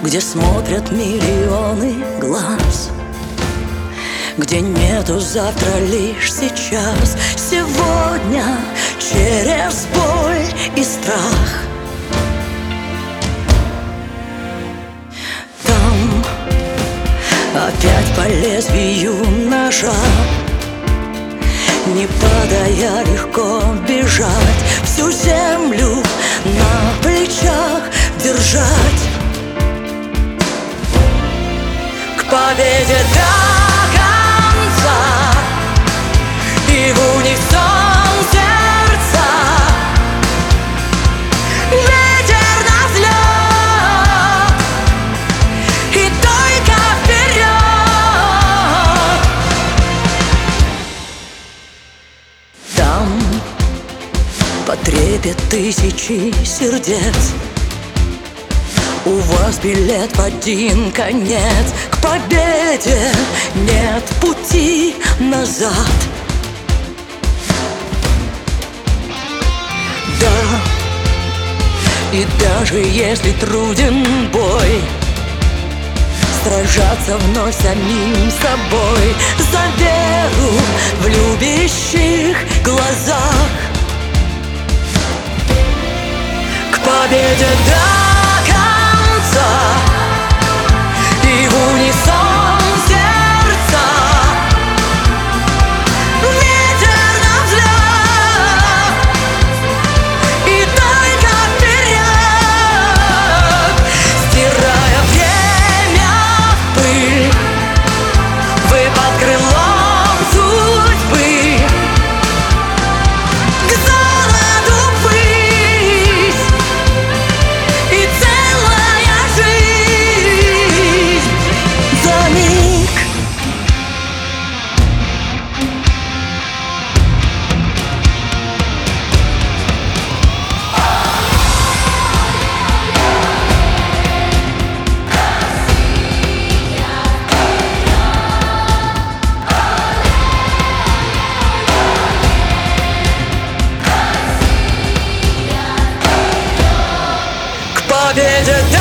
где смотрят миллионы глаз, где нету завтра, лишь сейчас, сегодня, через боль и страх. Там опять по лезвию ножа, не падая, легко бежать, всю землю на плечах держать. К победе до конца, и в унисон сердца, ветер на взлет, и только вперед. Там потрепет тысячи сердец, у вас билет в один конец. К победе нет пути назад. Да, и даже если труден бой, сражаться вновь самим собой за веру в любящих глазах. К победе до конца, и в унисон сердца, ветер на взлет, и только вперед. Стирая время в пыль, вы под крылом судьбы, к золоту ввысь, и целая жизнь за миг. К победе